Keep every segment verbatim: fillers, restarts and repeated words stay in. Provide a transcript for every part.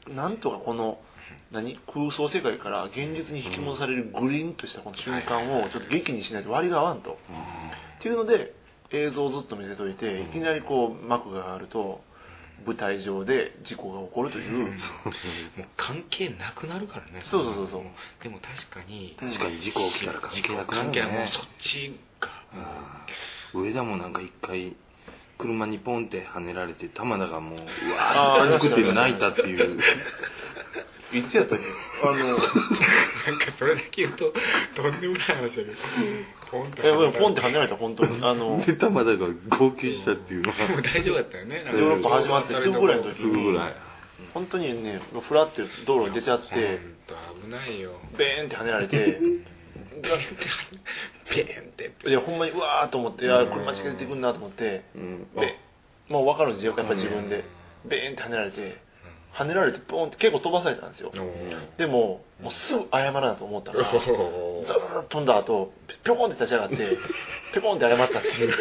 なんとかこの何空想世界から現実に引き戻されるグリーンとしたこの瞬間をちょっと劇にしないと割が合わんと、っていうので映像をずっと見せといて、いきなりこう幕があると舞台上で事故が起こるという、もう関係なくなるからね。 そうそうそうそう。 でも確かに確かに事故起きたら関係なくなるね。 もうそっちが、 うん、上田もなんか一回車にポンって跳ねられて玉田がもううわーってパニックって泣いたっていういつやったっけあのなんかそれだけ言うととんでもない話だけどポンってポンって跳ねられた本当にあので玉田が号泣したっていうのはもう大丈夫だったよね。 ヨーロッパ始まってすぐぐらいの時すぐぐらい本当にねフラって道路に出ちゃって危ないよ。 ベーンって跳ねられてペーンっていやほんまにうわーと思って、あ車近づいてくんなと思って、うん、でもう分かるんですよやっぱ自分で、ベーンって跳ねられて跳ねられてポンって結構飛ばされたんですよ。でももうすぐ謝らなと思ったからザザザ飛んだ後ピョコンって立ち上がってピョコンって謝ったっていう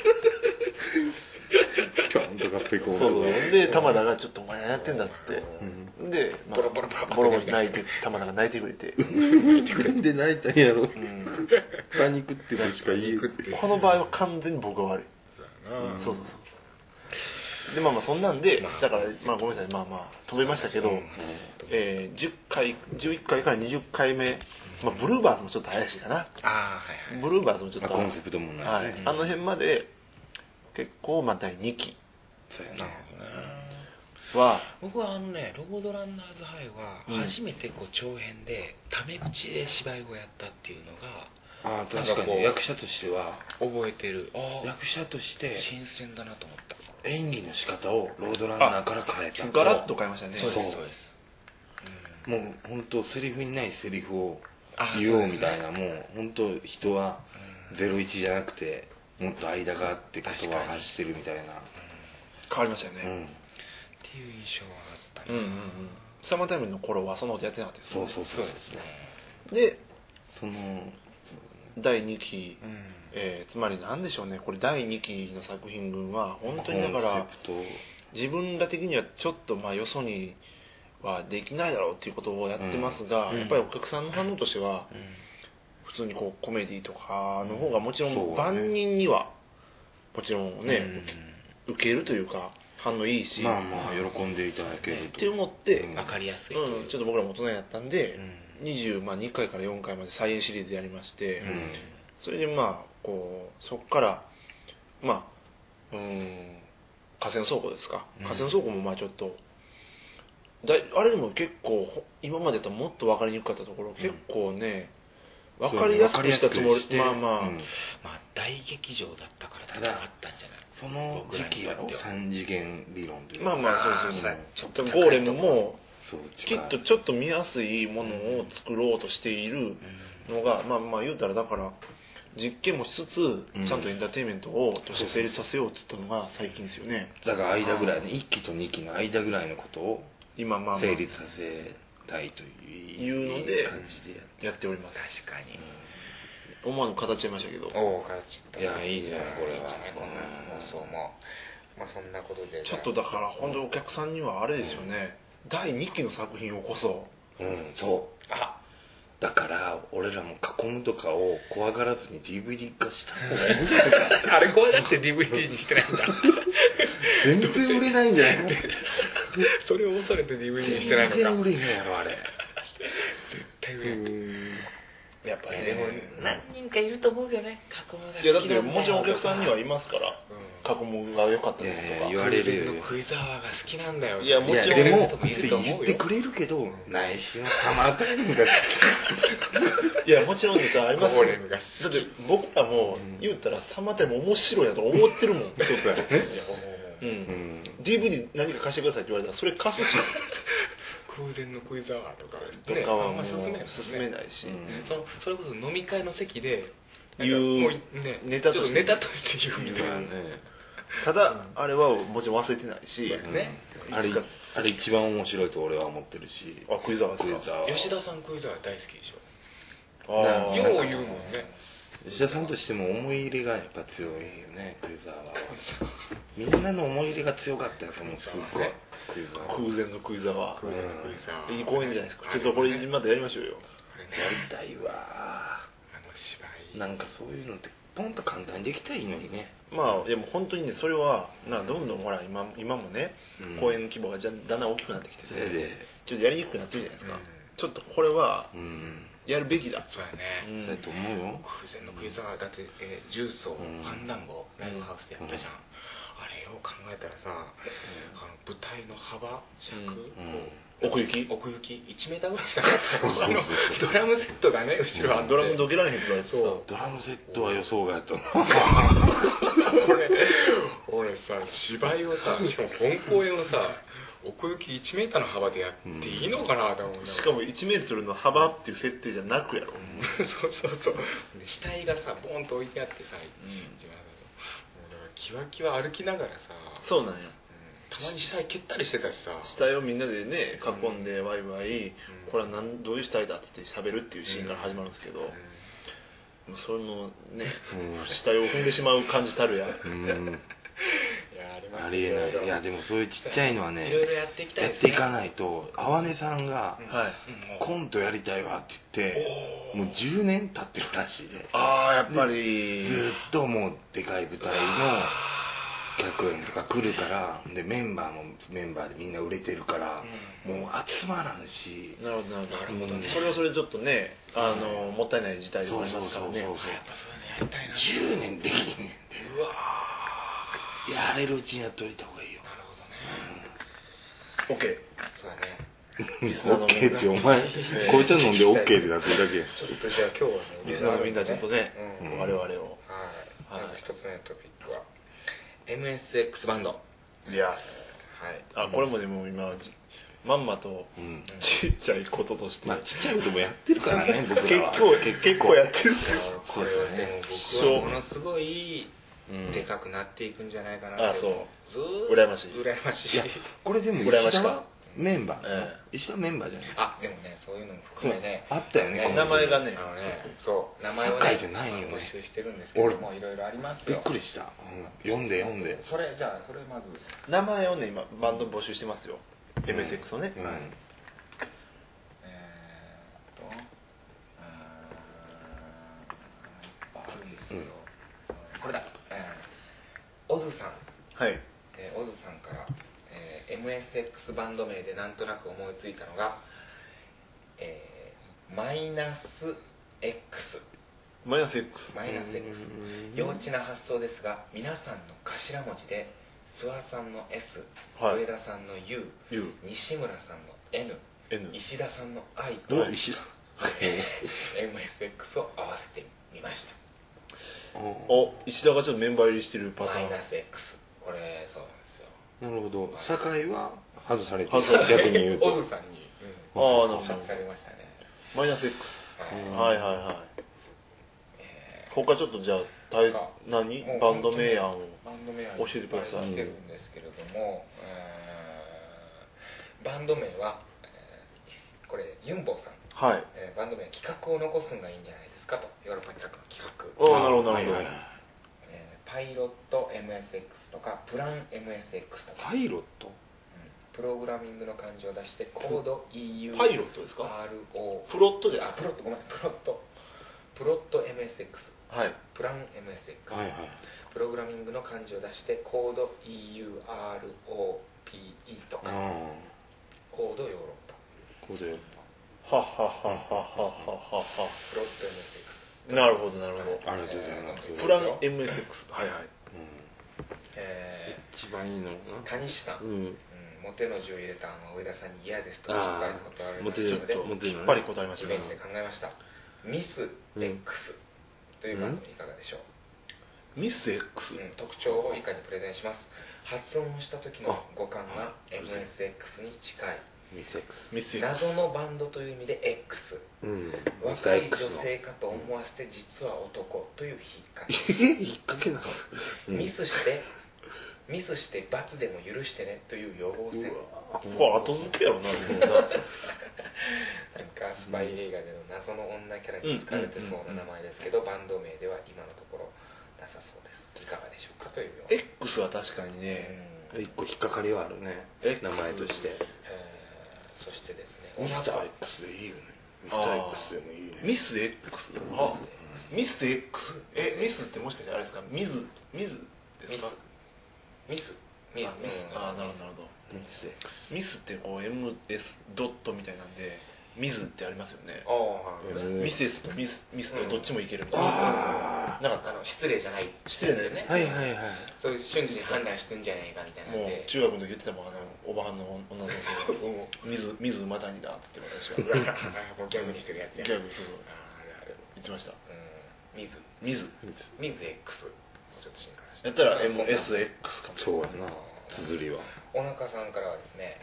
ピョンとかペコンとかそうそうで玉田がちょっとお前何やってんだって、うん、で、まあ、ボロボロボロボロ泣いて玉田が泣いてくれてなんで泣いたんやろ、うん、パニックって確か言うこの場合は完全に僕が悪い、うん、そうそうそうでまあまあそんなんで、まあ、だからまあごめんなさいまあまあ飛べましたけど、えー、じゅっかいじゅういっかいからにじゅっかいめ、まあ、ブルーバーズもちょっと怪しいかなあ、はいはい、ブルーバーズもちょっと、 まあ、コンセプトもない、 はい、あの辺まで結構まあだいにきそうやなは僕はあのねロードランナーズハイは初めてこう長編でタメ口で芝居をやったっていうのがあ確かに役者としては覚えてる。あ役者として新鮮だなと思った。 演技の仕方をロードランナーから変えた。 ガラッと変えましたね。 そうですそうです、 うん、もう本当セリフにないセリフを言おうみたいな、もう本当人はゼロイチじゃなくてもっと間があって言葉を発してるみたいな、うん、 変わりましたよね、うん、 っていう印象はあったね。 うんうんうん、サマータイムの頃はそのことやってなかったですね。そうそうそうですね。でそのだいにき、うんえー、つまり何でしょうねこれだいにきの作品群は本当にだから自分ら的にはちょっとまあよそにはできないだろうっていうことをやってますが、うん、やっぱりお客さんの反応としては、うん、普通にこうコメディとかの方がもちろん万人にはもちろんね、うん、受けるというか反応いいしまあまあ喜んでいただけるって思って、 うん、分かりやすい、 うん、ちょっと僕らも大人やったんで、うん、にじゅうにかいからよんかいまで再演シリーズやりまして、うん、それでまあこうそこからまあうん河川倉庫ですか、河川倉庫もまあちょっとだあれでも結構今までともっと分かりにくかったところ、うん、結構ね分かりやすくしたつもり、まあまあ、うん、 まあ大劇場だったからだあったんじゃない。 その時期やろさん次元理論というまあまあそうそうそうゴーレムもきっとちょっと見やすいものを作ろうとしているのが、うん、まあまあ言うたらだから実験もしつつ、うん、ちゃんとエンターテインメントをとして成立させようって言ったのが最近ですよね。 だから間ぐらいねいっきとにきの間ぐらいのことを今まあ成立させたいというので感じでやっております。 確かに、 うん、思わぬ語っちゃいましたけど。 おお語っちゃった。 いやいいじゃないこれは、 ね、こんな放送も、まあそんなことでちょっとだから本当お客さんにはあれですよね、うん、だいにきの作品をこそうんそうあだから俺らも囲むとかを怖がらずに ディーブイディー 化した方がいいんじゃないかあれ怖がって ディーブイディー にしてないんだ全然売れないんじゃないのそれを恐れて ディーブイディー にしてないのか全然売れへんやろあれ絶対売れんやっぱりね、 でも何人かいると思うよね囲むが好きなんだいやだってもちろんお客さんにはいますから、うん、囲むが良かったですとか言われるよクイザーが好きなんだよいやもちろんでも言ってくれるけどないしはたまたまがいやもちろんですありますよだって僕らも言ったらサマータイム面白いなと思ってるもんそうだよねうん、うん、ディーブイディー 何か貸してくださいって言われたらそれ貸すし空前のクイザーとかとかはもう進めないし、 うん、そのそれこそ飲み会の席で言うもう、ね、 ネタとしてネタとして言うみたいな、ね、 ただあれはもちろん忘れてないし、 ね、あれあれ一番面白いと俺は思ってるしあクイザーですか吉田さんクイザー大好きでしょああよう言うもんね吉田さんとしても思い入れがやっぱ強いよねクイザーはみんなの思い入れが強かったやつもうすっごい空前の食い沢。 空前の食い沢。 いい公演じゃないですか。ちょっとこれまたやりましょうよ。 やりたいわ。 あの芝居。 なんかそういうのってポンと簡単にできたらいいのにね。 まあでも本当にねそれはなどんどんほら今今もね、うん、公演の規模がだんだん大きくなってきてて、ちょっとやりにくくなってるじゃないですか。うん、ちょっとこれはやるべきだ。 そうやね。 うん、そうやと思うよ。 空前のクイズはだって、えー、重曹、ファンダンゴ、ライブハウスでやったじゃん。あれを考えたらさ、あの舞台の幅、尺、 うん、奥行き奥行きいちメーターぐらいしかなかったの。あのドラムセットがね後ろあって、 ドラムどけられへんって言われてさ、 ドラムセットは予想外やったの。 俺俺さ芝居をさしかも本公演をさ奥行きいちメーターの幅でやっていいのかなと思う、うん、 しかもいちメートルの幅っていう設定じゃなくやろ、うん、 そうそうそう死体がさボンと置いてあってさ、うん、一番だともうだからキワキワ歩きながらさそうなんや、 たまに死体蹴ったりしてたしさ死体をみんなでね囲んでワイワイ、うん、これは何どういう死体だって言って喋るっていうシーンから始まるんですけど、うんうん、そのね、うん、死体を踏んでしまう感じたるや、うんいや あ, りますありえない。いやでもそういうちっちゃいのはねいろいろやっていきたいですね。やっていかないとあねさんが、 うんはい、コントやりたいわって言ってもうじゅうねん経ってるらしいで、 ああやっぱりずっともうでかい舞台の客演とか来るからでメンバーもメンバーでみんな売れてるから、うん、もう集まらんし。 なるほどなるほど、うん、それはそれでちょっとねあの、うん、もったいない事態でもありますからね。 そうそうそうそうやっぱそういうのやりたいな。じゅうねんできんねんで。うわやれるうちにやっといた方がいいよ。 なるほどね。 OK、 そうだね。 リスナーのみんな OK ってお前紅茶飲んで OK ってなってるだけ。 ちょっとじゃあ今日はねリスナーのみんなちょっとね、うん、我々を、はい、 まず一つ目のトピックは エムエスエックス バンド。 いや、はい、あこれもでも今まんまとちっちゃいこととして、 まあちっちゃいこともやってるからね僕らは結構やってるんですよ。 これはね僕はものすごいでかくなっていくんじゃないかなって、 うん、あそうずーっと羨ましい羨ましい。 いやこれでも羨ましいかメンバー、ええ、石田メンバーじゃない。 あでもねそういうのも含めねあったよね、 名前がねあのねそう名前をね募集してるんですけどもいろいろありますよ。 びっくりした、うん、読んで読んでそれじゃあそれまず名前をね今バンド募集してますよ、うん、エムエスエックス をね、うん、はい、 えー、とあーあるんですけど、うん、これだ、えー、オズさん、 はい、 えー、オズさんからえー、エムエスエックス バンド名でなんとなく思いついたのが、えー、マイナス X マイナス X マイナス X 幼稚な発想ですが皆さんの頭文字で諏訪さんの S、はい、上田さんの U、U、西村さんの N、N、石田さんの I と エムエスエックス を合わせてみました。 お石田がちょっとメンバー入りしてるパターン。 マイナス X これそうなるほど。酒井は外されてる。逆に言うと。 オズさんに、 うん、ああなるほど。 外されましたね。 マイナス X。はいはいはい。えー、他ちょっとじゃあ大何バンド名案を教えてください。 来てるんですけれども、えー、バンド名は、えー、これユンボさん。 はい。 えー、バンド名は企画を残すのがいいんじゃないですかと。ヨーロッパ企画の企画。 ああなるほどなるほど。はいはいはいパイロット エムエスエックス とかプラン エムエスエックス とかパイロット、うん、 プログラミングの漢字を出してコード イーユーパイロットですかアールオープロットであプロットごめんプロットプロット エムエスエックス、 はい、 プラン エムエスエックス、 はいはい、 プログラミングの漢字を出してコード イーユー アールオー ピーイー とかコードヨーロッパコードヨーロッパはははははははプロット エムエスエックスなるほどなるほど。 ありがとうございます。 プラン エムエスエックス はいはい。うん、 えー、一番いいのが谷下さん、うん、モテの字を入れたのは上田さんに嫌ですとあ返すことがありましたのできっぱり答えましたイメージで考えました。ミス X という番組いかがでしょう。ミス X、うん、 特徴を以下にプレゼンします。発音した時の語感が エムエスエックス に近い。 ミス X 謎のバンドという意味で X、うん、若い女性かと思わせて実は男という引っ掛け引っ掛けなの、 うん、ミスしてミスして罰でも許してねという予防線。 うわ後付けやろななんかスパイ映画での謎の女キャラに使われてそうな名前ですけど、バンド名では今のところなさそうです。いかがでしょうかというような。 X は確かにね、 いっこ引っかかりはあるね、名前として。 えー、そしてですね、 ミスター X でいいよね。ミスター X でもいいね。 ミス X。あ、ミス X。え、ミスってもしかしてあれですか、ミズ、ミズですか？ ミスミスミス。 あ、なるほどなるほど。ミス X。ミスってこう エムエス ドットみたいなんで、ミズってありますよね。ミセスとミスミスとどっちもいけるみたいな。なんか失礼じゃない。 失礼だよね。 はいはいはい。 そういう瞬時に判断してんじゃないかみたいな。 もう中学の時言ってたもん、あのおばはんの女の子水水またにだって私は。 もうギャグにしてるやつや。 ギャグそう。言ってました。 水水水 X。ちょっと進化して。 やったら エムエスエックス かも。 そうやな。綴りは。 おなかさんからはですね。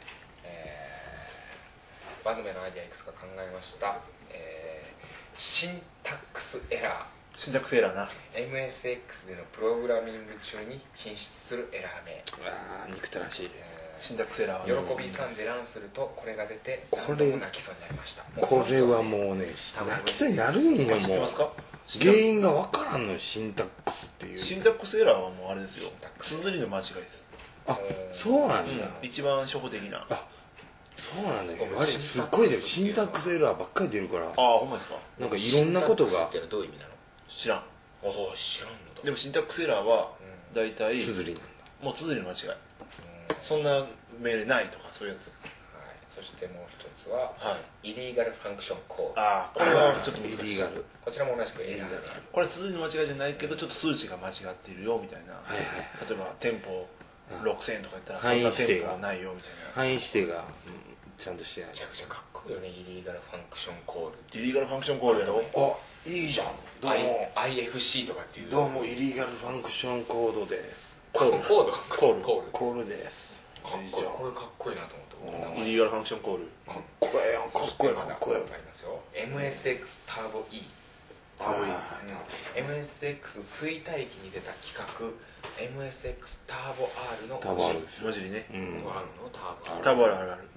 番組のアイデアいくつか考えました、えー、シンタックスエラーシンタックスエラーなエムエスエックス でのプログラミング中に品質するエラー名。 ああ、憎たらしい、 えー、シンタックスエラー喜びさんでランするとこれが出てこれ泣きそうになりました。 これはもうね、泣きそうになるんよ。もう原因が分からんのよ、シンタックスっていう。 シンタックスエラーはもうあれですよ、綴りの間違いです。 あ、そうなんだ、 うん、一番初歩的な。 あ、そうなんだよ。あれすっごいでシンタックスエラーばっかり出るから。ああ、ほんまですか。 なんかいろんなことが。 シンタックスってどういう意味なの？ 知らん。 ああ、知らんのだ。 でもシンタックスエラーは大体綴りなんだ。 もう綴りの間違い。そんな命令ないとかそういうやつ。 はい。そしてもう一つは、 はい、 イリーガルファンクションコード。 ああ、これはちょっと難しい。 こちらも同じくエラーである。 これ綴りの間違いじゃないけどちょっと数値が間違っているよみたいな。 はいはい、 例えば店舗ろくせんえんとか言ったらそんな店舗はないよみたいな。 範囲指定が、うん、ちゃんとしてない。 めちゃくちゃかっこいいよね、イリーガルファンクションコール。 イリーガルファンクションコールやろ。 あ、いいじゃん。 どうも アイエフシー とかっていう。 どうもイリーガルファンクションコードです。 コールコールコールコールコールです。 かっこいい。これかっこいいなと思って。 イリーガルファンクションコール。 かっこいいやん。かっこいいかっこいい。 ありますよ。エムエスエックス ターボ E。 ターボ E。 エムエスエックス 衰退期に出た企画 エムエスエックス ターボ R のターボ R です。 文字にね。 うん。あるのターボ R。 ターボ R あるある。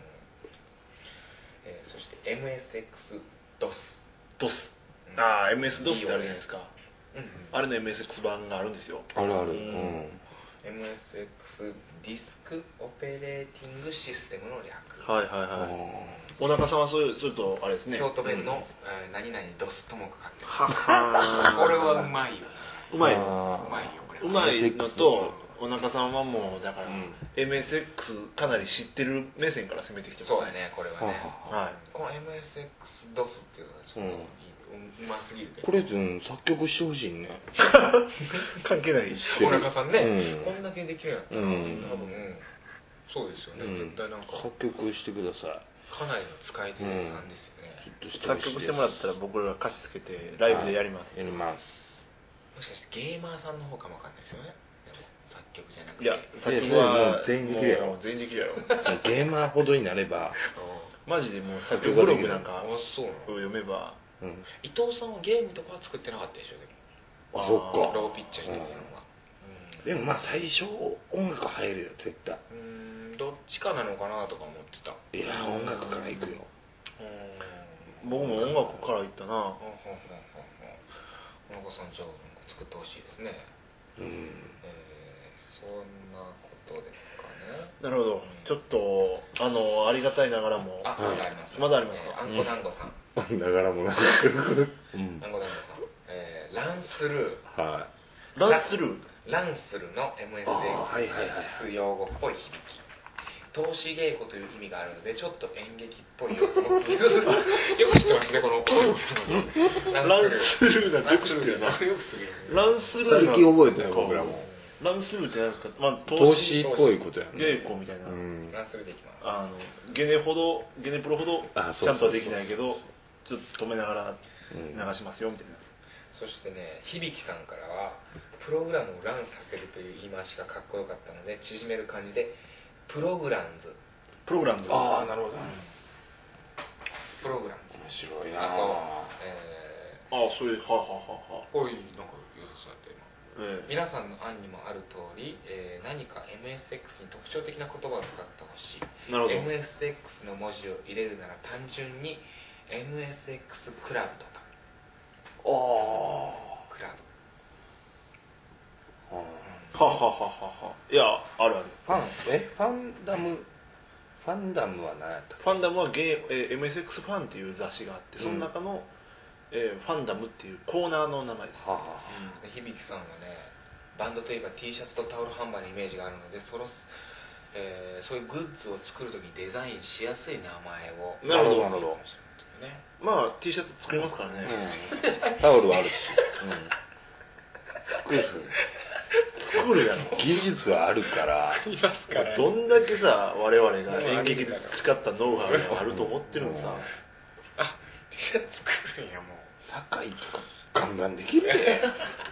えー、そして エムエスエックス ドス。 ドス。ああ、エムエス ドスってあるじゃないですか。 うん、 あれの エムエスエックス 版があるんですよ。 あるある。うん。 エムエスエックス ディスクオペレーティングシステムの略。 はいはいはい。お中さんはそういうそれとあれですね。 京都弁の、うん、何々ドスともかかってる。 はは。 これはうまいよ。 うまい。 うまいよこれ。 うまいのと。お中さんはもうだから、うん、エムエスエックス かなり知ってる目線から攻めてきてますね。 そうだね、これはね。 はい。 この エムエスエックス ドス っていうのはちょっと、うん、うますぎるけど。 これ、うん、作曲してほしいね。 関係ないし。 お中さんね、 うん、 こんだけできるんやったら、うん、多分、そうですよね、うん、絶対なんか。 作曲してください。 かなりの使い手さんですよね。 うん、作曲してもらったら僕ら歌詞つけてライブでやります。 やります。 もしかしてゲーマーさんの方かもわかんないですよね。作曲じゃなくて。 いや、作曲は全員できるやろ。 全員できるやろ。 ゲーマーほどになれば、 マジでもう作曲ブログなんか読めば。 うん、伊藤さんはゲームとかは作ってなかったでしょ、でも。あ、そっか。 ローピッチャー伊藤さんは。 うん、でもまあ最初音楽入るよ、絶対。 うん、どっちかなのかなとか思ってた。 いや、音楽から行くよ。 うん、僕も音楽から行ったな。 おなかさんじゃあ作ってほしいですね。 うん。 えーそんなことですかね。 なるほど、うん、ちょっとあのありがたいながらもあ、まだあります。 まだありますか。 えー、あんこだんごさん。 うん、ながらもな。うん、 あんこだんごさん。えー、ランスルー。はい。 ランスルー。 ランスルの エムエスエックス 用語っぽい響き。投資稽古という意味があるのでちょっと演劇っぽい要素もよく知ってますねこのランスルーなよく知ってるな。ランスルー最近覚えたよ僕らも。 ランスルーって何ですか。まあ投資っぽいことやね。 稽古みたいな。 ランスルーでいきます。 あのゲネほどゲネプロほどちゃんとはできないけどちょっと止めながら流しますよみたいな。 そしてね、響さんからはプログラムをランさせるという言い回しがかっこよかったので縮める感じでプログランズ。 プログランズ。 ああ、なるほど。 プログランズ。 面白いな。 あと、えー、ああ、そういう、はあ、はあはあ。 こういう、なんか良さそうやった今。 えー、 皆さんの案にもある通り、えー、何か エムエスエックス に特徴的な言葉を使ってほしい。 なるほど。 エムエスエックス の文字を入れるなら単純に エムエスエックス クラブとか。 ああ。 クラブ。 ははははははいやあるあるファンえファンダムファンダムは何やったっけ？ ファンダムはゲー、えー、エムエスエックス ファンっていう雑誌があって、その中の、うんえー、ファンダムっていうコーナーの名前です。はあはあうん、響さんはねバンドといえば T シャツとタオル販売のイメージがあるのでその、えー、そういうグッズを作るときにデザインしやすい名前をなるほどなるほど、ね、まあ T シャツ作りますからね、 うん、タオルはあるし、うん、作る作るやろ技術はあるから作りますから、ね、 どんだけさ我々が演劇で培ったノウハウがあると思ってるのさ、うん、 あ T シャツ作るんやもう堺とかガンガンできるで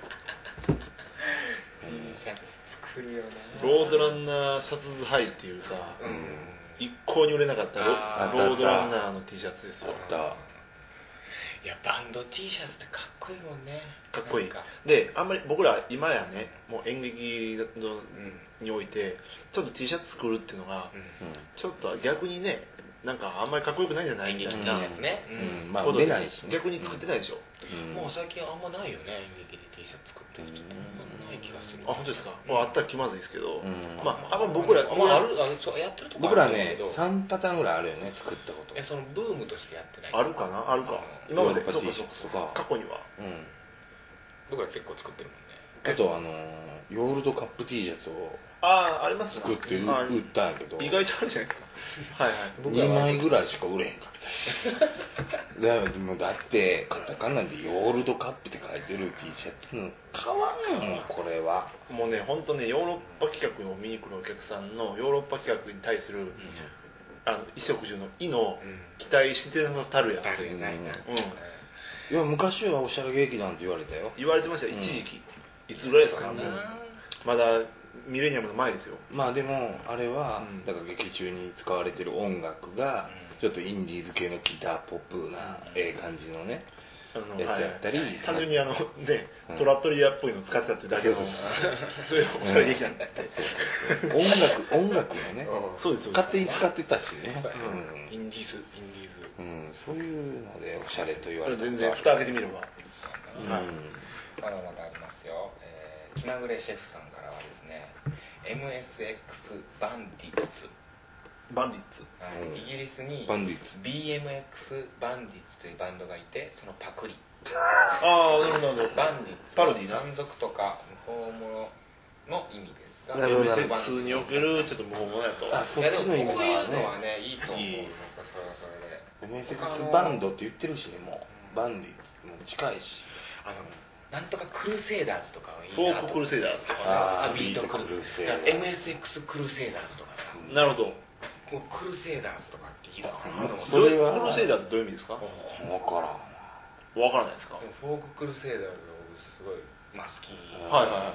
作るよねロードランナーシャツズハイっていうさ、うん、一向に売れなかったロードランナーの T シャツですよ。 あったいやバンド T シャツってかっこいいもんね。 かっこいいであんまり僕ら今やねもう演劇のにおいてちょっと T シャツ作るっていうのが、うん、ちょっと逆にねなんかあんまりかっこよくないんじゃないみたいなやつね、 うん、まあ売れないし、 ね、逆に作ってないでしょ、 うん、もう最近あんまないよね演劇で T シャツ作ってる人ってあんまない気がする。 あ本当ですか、うん、もうあったら気まずいですけど、うん、まああんま僕ら、 まあ、あるあのそうやってるとこ僕らねさんパターンぐらいあるよね作ったこと。 えそのブームとしてやってないあるかなあるか今までそうかそうか過去には、うん、 僕ら結構作ってるもんね。 あとあのヨールドカップ T シャツをああります作って売ったんやけど意外とあるじゃないですかはいはい僕にまいぐらいしか売れへんかったでもだってカタカナでヨールドカップって書いてる T シャツの買わんもんこれはもうね本当ねヨーロッパ企画を見に来るお客さんのヨーロッパ企画に対する、うん、あの衣食住の意の期待してるのたるやたるやないな、うんいや昔はおしゃれ劇団って言われたよ。 言われてましたよ、うん、一時期いつぐらいですかねまだミレニアムの前ですよ。 まあでもあれは、うん、だから劇中に使われてる音楽が、うん、ちょっとインディーズ系のギターポップな、うん、ええ感じのね、あのやつやったり、はい、 単純にあのね、うん、トラットリアっぽいの使ってたっていうだけのそういうおしゃれ劇団だったり音楽音楽もねそうです勝手に使ってたしね、 うん、インディーズインディーズ、 うん、そういうのでおしゃれと言われて全然蓋開けてみれば、 うん、はい、まだまだありますよ、えー、気まぐれシェフさんからはですね エムエスエックス バンディッツバンディッツ、 うん、イギリスに ビーエムエックス バンディッツというバンドがいてそのパクリああなるほどバンディッツパロディな山賊とか無法者の意味ですがエムエスエックス におけるちょっと無法者やとあそっちの意味はねこういうのはねいいと思ういいなんかそれはそれでエムエスエックス バンドって言ってるしねもうバンディッツも近いしあのなんとかクルセイダーズとかはいいなとフォーククルセイダーズとか、ね、 あビートクルセイダーズエムエスエックス クルセイダーズとかなるほどこうクルセイダーズとかっていいなそれはクルセイダーズどういう意味ですか分からん分からないですか。 フォーククルセイダーズをすごい、まあ、好きはいはいはい、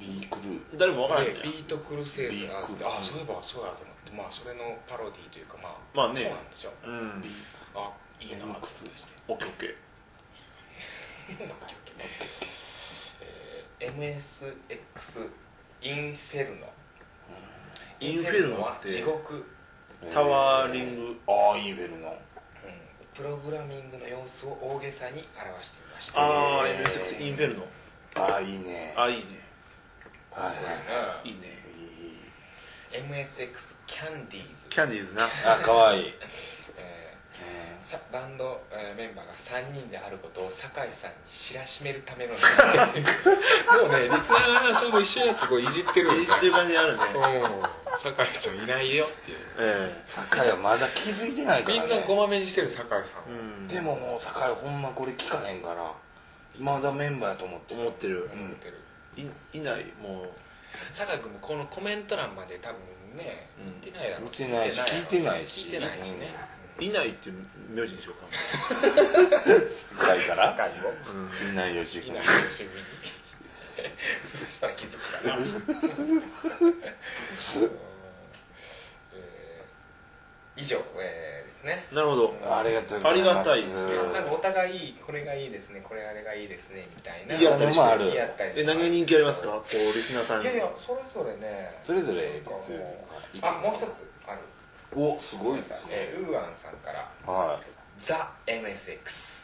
ビークル誰も分からないビートクルセイダーズってあそういえばそうやと思ってまあそれのパロディというかまあ、 まあね、 そうなんですよ、うん、あいいなと思ってオッケーオッケーエムエスエックス インフェルノインフェルノって地獄タワーリングああインフェルノ、うん、 プログラミングの様子を大げさに表していました。 ああ エムエスエックス インフェルノああいいねああいいねはいはいいいねいい エムエスエックス キャンディーズキャンディーズなあかわいい、 えー、バンド、えー、メンバーがさんにんであることを酒井さんに知らしめるためのもうねリスナーさんも一緒にこういじってるいじってる感じあるね酒井さんいないよっていう、 えー、酒井はまだ気づいてないからねみんなごまめにしてる酒井さん、 うん、でももう酒井ほんまこれ聞かへんからまだメンバーやと思ってる思ってる、 うん、思ってるい, いないもう酒井君もこのコメント欄まで多分ね見てないだろう見てないし聞いてないし聞いてないしね、 うん、いないっていう名字でしょうか酒井から酒井を、 うん、いないよしいないよしみにそしたら気づくかな以上、えー、ですね。 なるほど。 ありがとうございます。ありがたいですね。なんかお互いこれがいいですね、これあれがいいですねみたいな。 言い合ったりして。 あるえ、何が人気ありますか？こうリスナーさんに。 いやいや、それぞれね。 それぞれあ、もう一つある。 お、すごいですね。 えー、ウーアンさんから。 はい。 ザ エムエスエックス。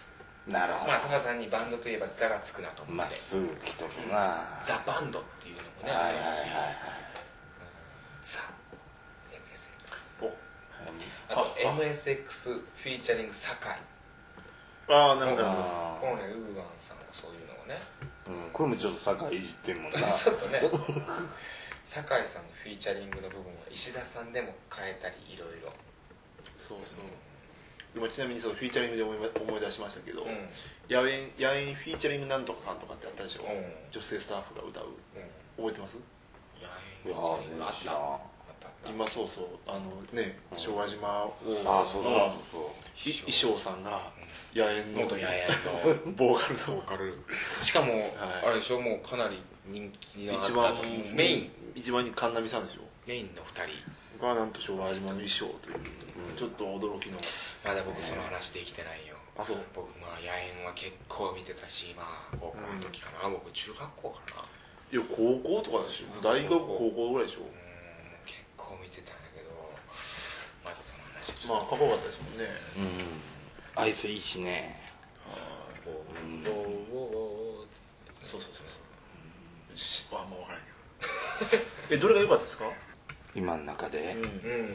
なるほど。 まあタカさんにバンドといえばザがつくなと思って。 まっすぐ来とるな。 ザバンドっていうのもね。 はいはいはいはい。 さあ エムエスエックス。お。あと エムエスエックス フィーチャリング酒井。 ああなるほど。 このねウーワンさんもそういうのをね。 うん、これもちょっと酒井いじってるもんな。 ちょっとね。酒井さんのフィーチャリングの部分は石田さんでも変えたりいろいろ。 そうそう。今ちなみにそのフィーチャリングで思い思い出しましたけど、うん、野猿野猿フィーチャリングなんとかかんとかってあったでしょ、うん、女性スタッフが歌う、うん、覚えてます？ 野猿あった今そうそうあのね、うん、昭和島をあそうそうそう衣装さんが野猿の元野猿のボーカルのボーカルしかも、はい、あれでしょもうかなり人気があった一番メイン一番に神波さんですよメインのふたりがなんと昭和島の衣装という、うん、ちょっと驚きのまだ僕その話できてないよ、 あそう僕まあ野猿は結構見てたしまあ高校の時かな、うん、僕中学校かないや高校とかでしょ大学高校ぐらいでしょ、うん、 結構見てたんだけどまだその話まあかっこよかったですもんねうんアイスいいしねああ、うん、そうそうそうそうあんま分からんけどえどれが良かったですか今の中で、 うんうん、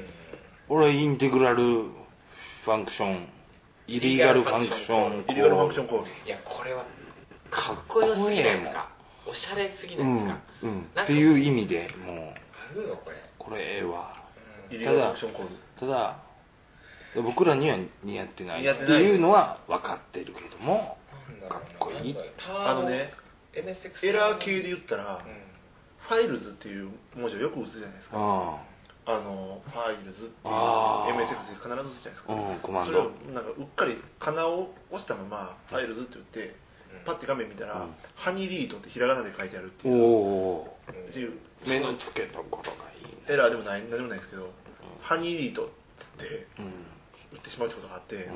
俺インテグラルファンクションイリガルファンクションイリガルファンクションコールいやこれはかっこよすぎないですかおしゃれすぎないですか、 うんうん、っていう意味でもうあるよこれこれええわ、 うん、イリガルファンクションコールただ僕らには似合ってないっていうのは分かってるけどもかっこいいあのねエラー系で言ったら、うん、ファイルズっていう文字をよく打つじゃないですかああのファイルズっていう エムエスエックス で必ず打つじゃないですか、 うん、コマンドそれをなんかうっかりかなを押したままファイルズって言って、うん、パッて画面見たら、うん、ハニーリードってひらがなで書いてあるっていう、 おっていう目の付けどころがいい、ね、 エラーでもない何でもないですけど、うん、ハニーリードって、うん打ってしまうってことがあって、うん、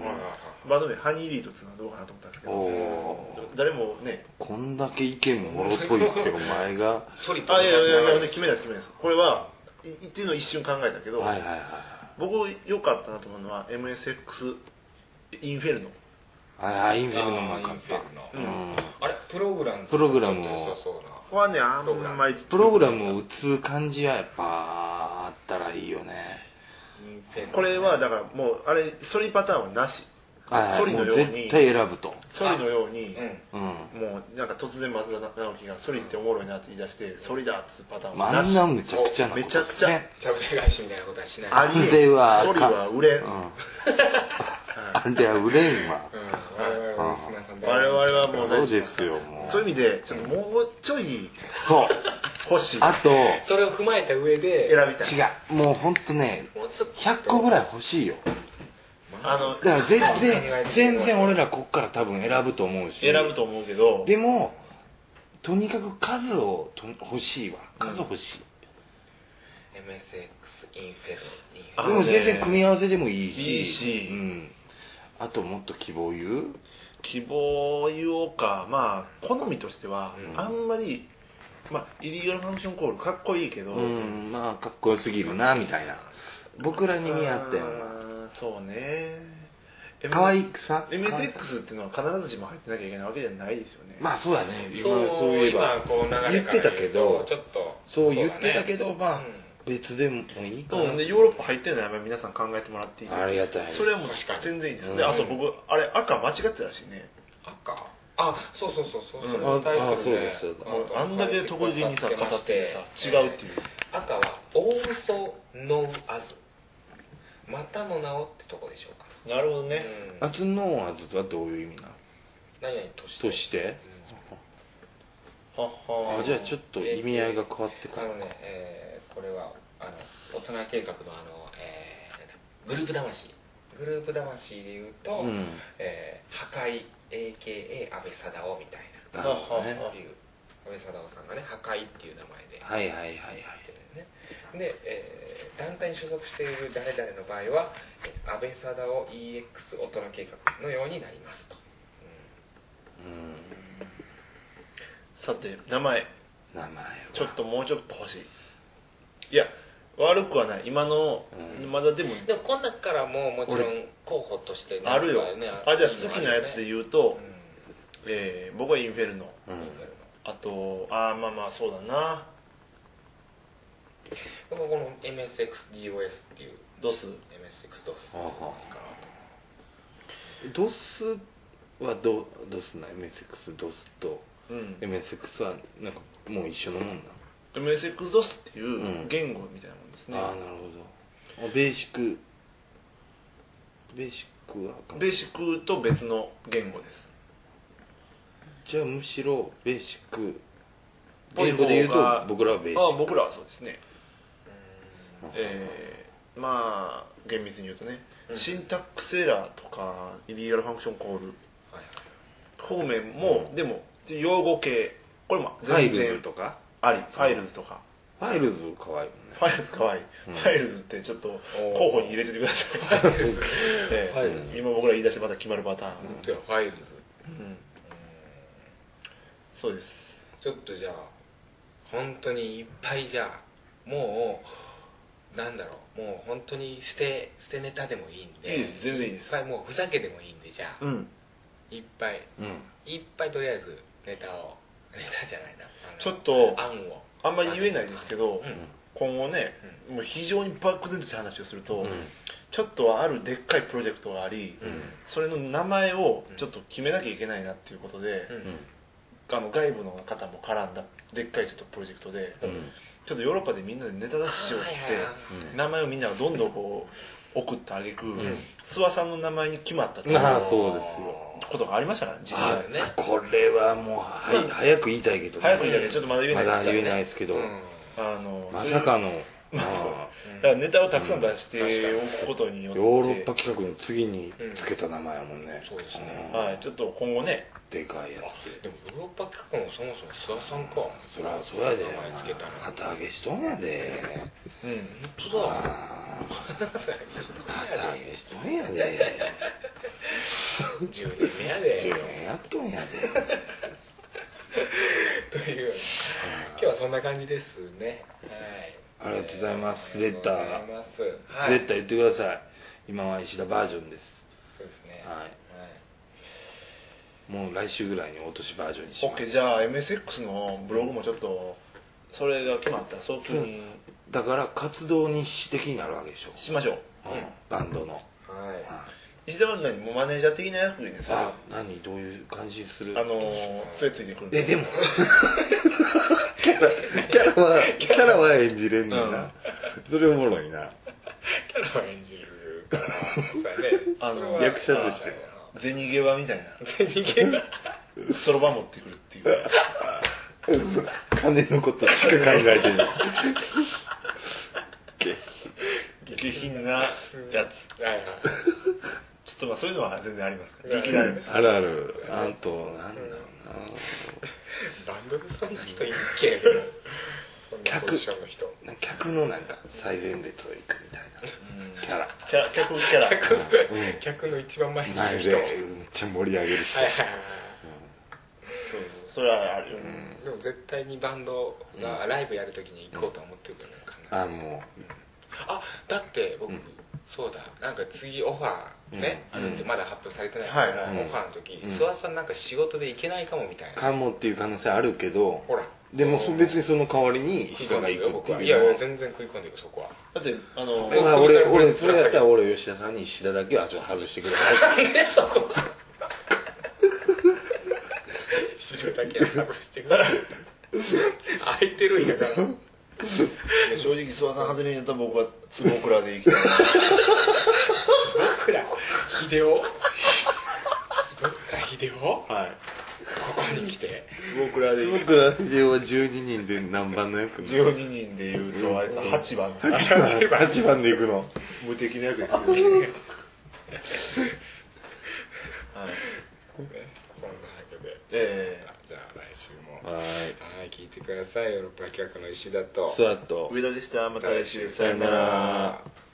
バンド名ハニーリードっていうのはどうかなと思ったんですけど誰もねこんだけ意見もろといてお前があいやいやいや決めないです決めないですこれはっていうのを一瞬考えたけど、 はいはいはい、 僕良かったなと思うのは エムエスエックス インフェルノああインフェルノも良かった、 うん、あれプログラムプログラムをはねあんまりプログラムを打つ感じはやっぱあったらいいよねこれはだからもうあれソリパターンはなしソリのように絶対選ぶとソリのように、うん、もうなんか突然松田直樹がソリっておもろいなって言い出してソリだってパターンはなし、 まあんなむちゃくちゃなめちゃくちゃちゃぶ台返しみたいなことはしないあれはソリは売れん、うん、 あれは売れんわ、 うん、 我々はもうそうですよもうそういう意味でちょっともうちょいそう欲しいあとそれを踏まえた上で選びたい違うもうほんとねひゃっこぐらい欲しいよあのだから全然全然俺らこっから多分選ぶと思うし選ぶと思うけどでもとにかく数をと欲しいわ数欲しい、 うん、エムエスエックス インフェルでも全然組み合わせでもいいしいいし、 うん、あともっと希望言う希望言おうかまあ好みとしては、うん、あんまりまあイリーガルファンクションコールかっこいいけどうんまあかっこよすぎるなみたいな僕らに似合ってんそうね可愛くさエムエスエックス っていうのは必ずしも入ってなきゃいけないわけじゃないですよねまあそうだね今そういえば言ってたけどちょっとそう言ってたけどまあ別でもいいかなでヨーロッパ入ってるのは皆さん考えてもらっていいありがたいそれはもう全然いいですよねあそう僕あれ赤間違ってたらしいね赤あそうそうそうそう、 うん、ああそうですそうですあんだけ得意げにさ語ってさ違うっていう赤は also known as またの名をってとこでしょうかなるほどね、 うん、as known as はどういう意味なの何々としてとして、うん、ははあじゃあちょっと意味合いが変わってくる、 えー、あのね、えー、これはあの大人計画のあの、えー、グループ魂グループ魂でいうと、うんえー、破壊 エーケーエー 安倍貞夫みたいななるほどね安倍貞夫さんがね破壊っていう名前ではいはいはいはいね、で、えー、団体に所属している誰々の場合は安倍貞夫 イーエックス 大人計画のようになりますと、うん、うんさて名前名前ちょっともうちょっと欲しいいや悪くはない今の、うん、まだでもでもこの中からももちろん候補として、ね、 あるよ、ね、あじゃあ好きなやつで言うと、うんえー、僕はインフェルノ、うん、あとあまあまあそうだな僕はこの エムエスエックスディーオーエス っていうドスエムエスエックス ドスドスはどドスな エムエスエックス ドスと、うん、エムエスエックス はなんかもう一緒のもんなエムエスエックス ドスっていう言語みたいなもんですね、 うん、ああなるほどベーシックベーシックはベーシックと別の言語ですじゃあむしろベーシック言語で言うと僕らはベーシックあ僕らはそうですねえー、まあ厳密に言うとね、うん、シンタックスエラーとかイリーガルファンクションコール、はい、方面も、うん、でも用語系これも全然ファイルズとかありファイルズとか、 うん、ファイルズかわいいもんねファイルズかわいい、うん、ファイルズってちょっと候補に入れててくださいファイルズ、えー、ファイルズ今僕ら言い出してまた決まるパターン本当やファイルズ、うんそうですちょっとじゃあ本当にいっぱいじゃあもうなんだろうもう本当に捨て捨てネタでもいいんでいいです全然いいですいっぱいもうふざけでもいいんでじゃあ、うん、いっぱい、うん、いっぱいとりあえずネタをネタじゃないなちょっと案をあんまり言えないですけど、うん、今後ね、うん、もう非常に漠然とした話をすると、うん、ちょっとあるでっかいプロジェクトがあり、うん、それの名前をちょっと決めなきゃいけないなっていうことで、うんあの外部の方も絡んだでっかいちょっとプロジェクトで、うん、ちょっとヨーロッパでみんなでネタ出ししようって、名前をみんながどんどんこう送ってあげく、うん、諏訪さんの名前に決まったっていう、 あそうですよことがありましたから実際ねこれはもう、はい、早く言いたいけど、ね、 早く言いたいけどちょっとまだ言えないですまだ言えないですけど、うん、 あのまさかのまあ、だからネタをたくさん出しておくことによって、 うん、ヨーロッパ企画の次につけた名前やもんね、 うん、そうですね、はい、ちょっと今後ねでかいやつでもヨーロッパ企画もそもそも諏訪さんかそりゃそうやで名前つけたの旗揚げしとんやでうん本当だ旗揚げしとんやでじゅうねんめやでじゅうねんやっとんやでという今日はそんな感じですねはいありがとうございますスレッダースレッダー言ってください今は石田バージョンですそうですねはいもう来週ぐらいに落としバージョンにします OK じゃあ エムエスエックス のブログもちょっとそれが決まったら早急にだから活動日誌的になるわけでしょしましょう、 うん、バンドのはい石田は何もマネージャー的な役割ですかあ何どういう感じにするあのそれついてくるえでもキャラキャラはキャラは演じれんのにな、うん、それおもろいなキャラは演じるからそうやねあの役者として銭ゲバみたいな銭ゲバそろば持ってくるっていう金のことしか考えてない下品なやつはいはいちょっとまあそういうのは全然ありますから劇団ですあるあるあとなんだろうなバンドでそんな人いるっけ客客のなんか最前列を行くみたいなキャラ客キャラ客、うん、客の一番前にいる人めっちゃ盛り上げる人、はいはいはい、 そうそうそれはあるよ、 うん、でも絶対にバンドがライブやるときに行こうと思ってると思うかな、うん、あもう、うん、 あだって僕、うん、そうだなんか次オファーね、うん、あるんでまだ発表されてないけど、はいはい、オファーの時諏訪、うん、さんなんか仕事で行けないかもみたいなかもっていう可能性あるけどほらでも別にその代わりに石田が行くっていういやいや全然食い込んでいくそこはだってあの俺俺それやったら俺吉田さんに石田だけはちょっと外してくれなんでそこ石田だけは外してくれ空いてるんやから正直諏訪さん外れにやったら僕は坪倉で行きたい坪倉秀夫坪倉秀夫はいここに来て坪倉で坪倉秀夫はじゅうににんで何番の役じゅうににんで言うとあいつははちばんはちばんはちばんで行くの無敵な役ですよねはいそんなわけでえー、じゃあ来週もはいはい聞いてくださいヨーロッパ企画の石田とスワット上田でしたまた来週さよなら。